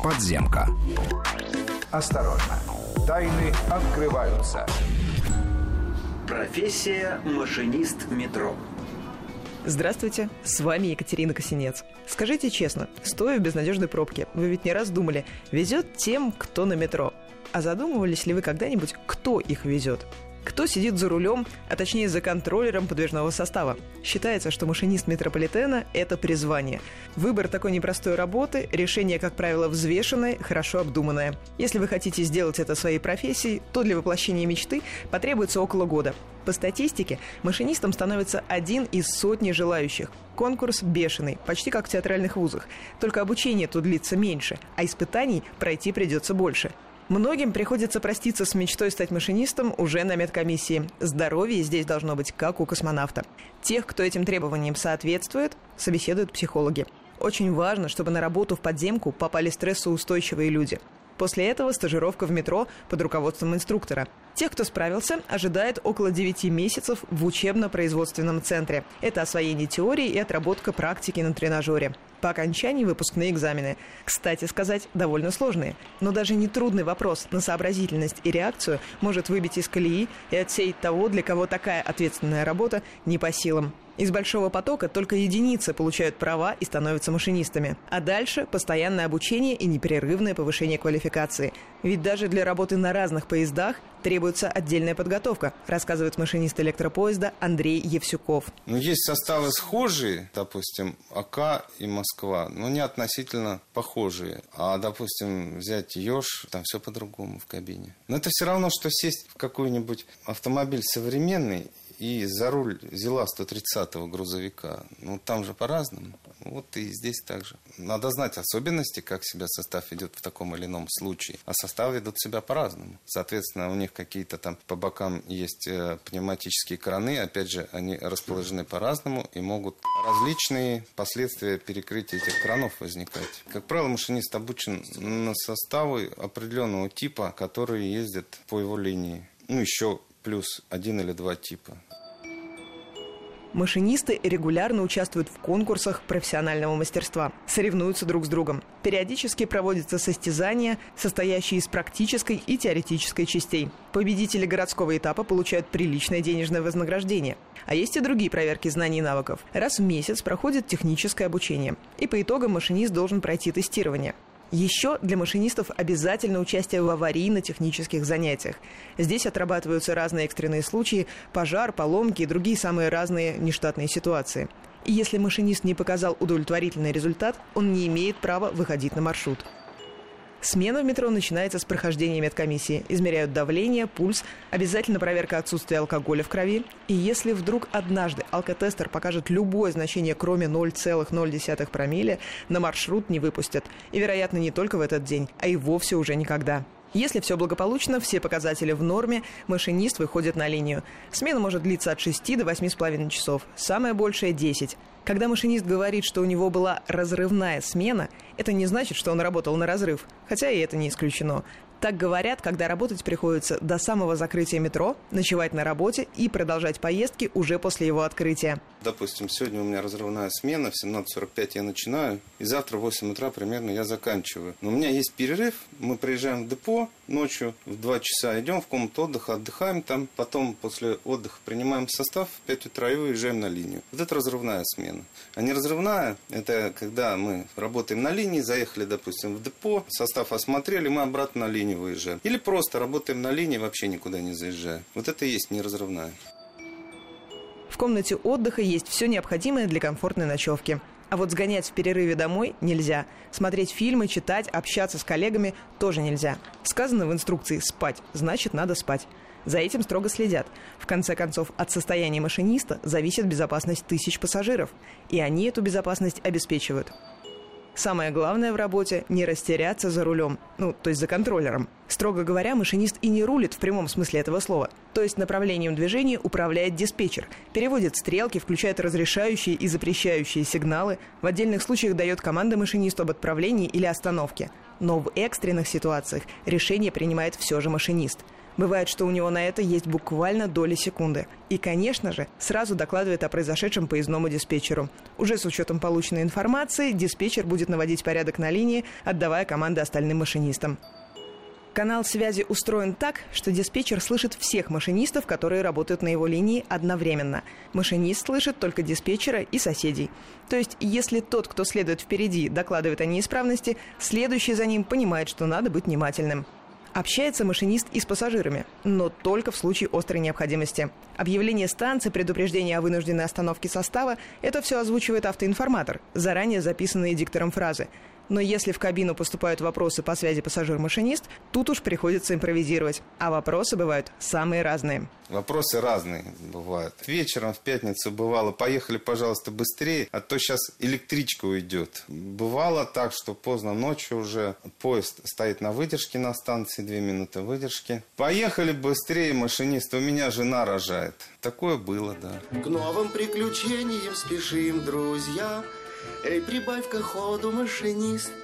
Подземка. Осторожно, тайны открываются. Профессия машинист метро. Здравствуйте, с вами Екатерина Косинец. Скажите честно, стоя в безнадежной пробке, вы ведь не раз думали, везет тем, кто на метро. А задумывались ли вы когда-нибудь, кто их везет? Кто сидит за рулем, а точнее за контроллером подвижного состава? Считается, что машинист метрополитена – это призвание. Выбор такой непростой работы, решение, как правило, взвешенное, хорошо обдуманное. Если вы хотите сделать это своей профессией, то для воплощения мечты потребуется около года. По статистике, машинистом становится один из сотни желающих. Конкурс бешеный, почти как в театральных вузах. Только обучение тут длится меньше, а испытаний пройти придется больше. Многим приходится проститься с мечтой стать машинистом уже на медкомиссии. Здоровье здесь должно быть как у космонавта. Тех, кто этим требованиям соответствует, собеседуют психологи. Очень важно, чтобы на работу в подземку попали стрессоустойчивые люди. После этого стажировка в метро под руководством инструктора. Тех, кто справился, ожидает около 9 месяцев в учебно-производственном центре. Это освоение теории и отработка практики на тренажере. По окончании выпускные экзамены. Кстати сказать, довольно сложные. Но даже нетрудный вопрос на сообразительность и реакцию может выбить из колеи и отсеять того, для кого такая ответственная работа не по силам. Из большого потока только единицы получают права и становятся машинистами. А дальше постоянное обучение и непрерывное повышение квалификации. Ведь даже для работы на разных поездах требуется отдельная подготовка, рассказывает машинист электропоезда Андрей Евсюков. Есть составы схожие, допустим, АК и Москва, но не относительно похожие. А, допустим, взять Ёж, там все по-другому в кабине. Но это все равно, что сесть в какой-нибудь автомобиль современный и за руль ЗИЛа-130 грузовика. Ну, там же по-разному. Вот и здесь так же. Надо знать особенности, как себя состав ведет в таком или ином случае. А составы ведут себя по-разному. Соответственно, у них какие-то там по бокам есть пневматические краны. Опять же, они расположены по-разному и могут различные последствия перекрытия этих кранов возникать. Как правило, машинист обучен на составы определенного типа, которые ездят по его линии. Ну, еще плюс 1 или 2 типа. Машинисты регулярно участвуют в конкурсах профессионального мастерства, соревнуются друг с другом. Периодически проводятся состязания, состоящие из практической и теоретической частей. Победители городского этапа получают приличное денежное вознаграждение. А есть и другие проверки знаний и навыков. Раз в месяц проходит техническое обучение. И по итогам машинист должен пройти тестирование. Еще для машинистов обязательно участие в аварийно-технических занятиях. Здесь отрабатываются разные экстренные случаи, пожар, поломки и другие самые разные нештатные ситуации. И если машинист не показал удовлетворительный результат, он не имеет права выходить на маршрут. Смена в метро начинается с прохождения медкомиссии. Измеряют давление, пульс, обязательно проверка отсутствия алкоголя в крови. И если вдруг однажды алкотестер покажет любое значение, кроме 0,0 промилле, на маршрут не выпустят. И, вероятно, не только в этот день, а и вовсе уже никогда. Если все благополучно, все показатели в норме, машинист выходит на линию. Смена может длиться от 6 до 8,5 часов, самое большее – 10. Когда машинист говорит, что у него была разрывная смена, это не значит, что он работал на разрыв, хотя и это не исключено. Так говорят, когда работать приходится до самого закрытия метро, ночевать на работе и продолжать поездки уже после его открытия. Допустим, сегодня у меня разрывная смена, в 17:45 я начинаю, и завтра в 8 утра примерно я заканчиваю. Но у меня есть перерыв, мы приезжаем в депо ночью, в 2 часа идем в комнату отдыха, отдыхаем там, потом после отдыха принимаем состав, в 5 утра и уезжаем на линию. Вот это разрывная смена. А не разрывная, это когда мы работаем на линии, заехали, допустим, в депо, состав осмотрели, мы обратно на линию выезжаем. Или просто работаем на линии, вообще никуда не заезжая. Вот это и есть неразрывная. В комнате отдыха есть все необходимое для комфортной ночевки. А вот сгонять в перерыве домой нельзя. Смотреть фильмы, читать, общаться с коллегами тоже нельзя. Сказано в инструкции «спать», значит, надо спать. За этим строго следят. В конце концов, от состояния машиниста зависит безопасность тысяч пассажиров. И они эту безопасность обеспечивают. Самое главное в работе – не растеряться за рулем, то есть за контроллером. Строго говоря, машинист и не рулит в прямом смысле этого слова. То есть направлением движения управляет диспетчер, переводит стрелки, включает разрешающие и запрещающие сигналы, в отдельных случаях дает команды машинисту об отправлении или остановке. Но в экстренных ситуациях решение принимает все же машинист. Бывает, что у него на это есть буквально доли секунды. И, конечно же, сразу докладывает о произошедшем поездному диспетчеру. Уже с учетом полученной информации диспетчер будет наводить порядок на линии, отдавая команды остальным машинистам. Канал связи устроен так, что диспетчер слышит всех машинистов, которые работают на его линии одновременно. Машинист слышит только диспетчера и соседей. То есть, если тот, кто следует впереди, докладывает о неисправности, следующий за ним понимает, что надо быть внимательным. Общается машинист и с пассажирами, но только в случае острой необходимости. Объявление станции, предупреждение о вынужденной остановке состава – это все озвучивает автоинформатор, заранее записанные диктором фразы. Но если в кабину поступают вопросы по связи пассажир-машинист, тут уж приходится импровизировать. А вопросы бывают самые разные. Вопросы разные бывают. Вечером в пятницу бывало: поехали, пожалуйста, быстрее, а то сейчас электричка уйдет. Бывало так, что поздно ночью уже поезд стоит на выдержке на станции, 2 минуты выдержки. Поехали быстрее, машинист, у меня жена рожает. Такое было, да. К новым приключениям спешим, друзья. Эй, прибавь-ка ходу, машинист.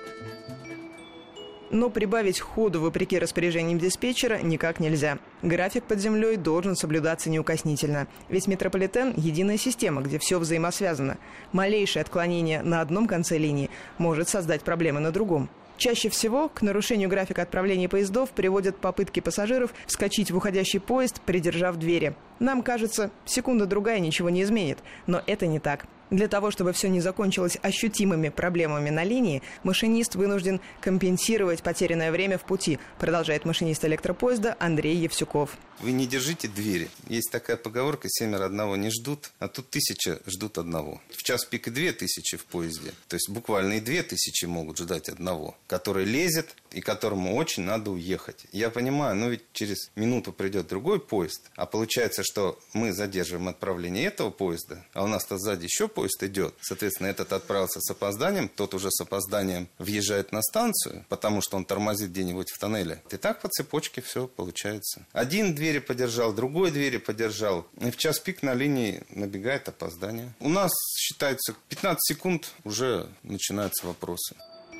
Но прибавить ходу вопреки распоряжениям диспетчера никак нельзя. График под землей должен соблюдаться неукоснительно. Ведь метрополитен – единая система, где все взаимосвязано. Малейшее отклонение на одном конце линии может создать проблемы на другом. Чаще всего к нарушению графика отправления поездов приводят попытки пассажиров вскочить в уходящий поезд, придержав двери. Нам кажется, секунда-другая ничего не изменит, но это не так. Для того, чтобы все не закончилось ощутимыми проблемами на линии, машинист вынужден компенсировать потерянное время в пути, продолжает машинист электропоезда Андрей Евсюков. Вы не держите двери. Есть такая поговорка: 7 одного не ждут, а тут 1000 ждут одного. В час пик и 2000 в поезде. То есть буквально и 2000 могут ждать одного, который лезет и которому очень надо уехать. Я понимаю, но ведь через минуту придет другой поезд, а получается, что мы задерживаем отправление этого поезда, а у нас-то сзади еще поезд идет. Соответственно, этот отправился с опозданием, тот уже с опозданием въезжает на станцию, потому что он тормозит где-нибудь в тоннеле. И так по цепочке все получается. Один двери подержал, другой двери подержал. И в час пик на линии набегает опоздание. У нас считается 15 секунд, уже начинаются вопросы.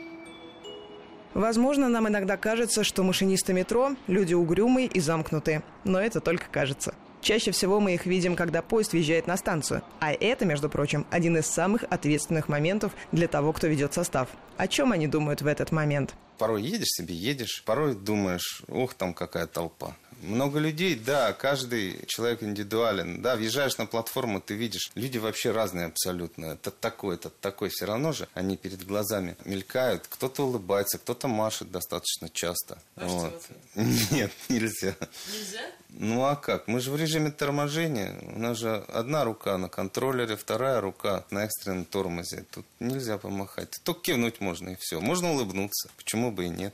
Возможно, нам иногда кажется, что машинисты метро – люди угрюмые и замкнутые. Но это только кажется. Чаще всего мы их видим, когда поезд въезжает на станцию. А это, между прочим, один из самых ответственных моментов для того, кто ведет состав. О чем они думают в этот момент? Порой едешь себе, едешь, порой думаешь: ох, там какая толпа. Много людей, да, каждый человек индивидуален. Да, въезжаешь на платформу, ты видишь, люди вообще разные абсолютно. Это такой, все равно же они перед глазами мелькают. Кто-то улыбается, кто-то машет достаточно часто. Вот. Нет, нельзя. Нельзя? Ну а как? Мы же в режиме торможения. У нас же одна рука на контроллере, вторая рука на экстренном тормозе. Тут нельзя помахать. Только кивнуть можно и все. Можно улыбнуться. Почему бы и нет?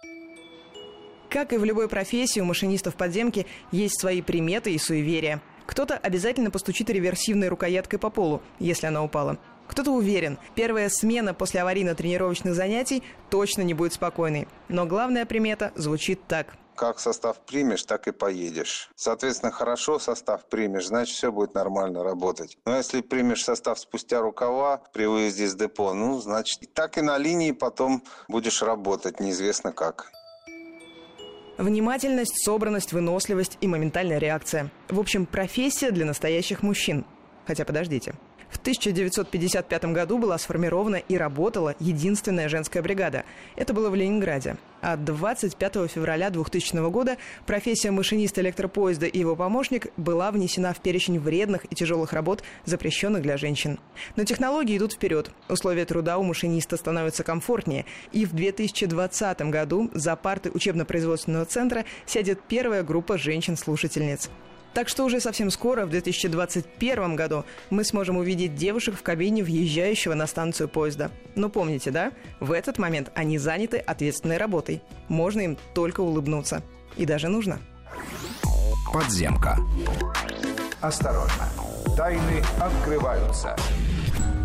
Как и в любой профессии, у машинистов подземки есть свои приметы и суеверия. Кто-то обязательно постучит реверсивной рукояткой по полу, если она упала. Кто-то уверен, первая смена после аварийно-тренировочных занятий точно не будет спокойной. Но главная примета звучит так. Как состав примешь, так и поедешь. Соответственно, хорошо состав примешь, значит, все будет нормально работать. Но если примешь состав спустя рукава при выезде из депо, значит, так и на линии потом будешь работать, неизвестно как. Внимательность, собранность, выносливость и моментальная реакция. В общем, профессия для настоящих мужчин. Хотя подождите. В 1955 году была сформирована и работала единственная женская бригада. Это было в Ленинграде. А 25 февраля 2000 года профессия машиниста электропоезда и его помощник была внесена в перечень вредных и тяжелых работ, запрещенных для женщин. Но технологии идут вперед. Условия труда у машиниста становятся комфортнее. И в 2020 году за парты учебно-производственного центра сядет первая группа женщин-слушательниц. Так что уже совсем скоро, в 2021 году, мы сможем увидеть девушек в кабине въезжающего на станцию поезда. Но помните, да? В этот момент они заняты ответственной работой. Можно им только улыбнуться. И даже нужно. Подземка. Осторожно. Тайны открываются.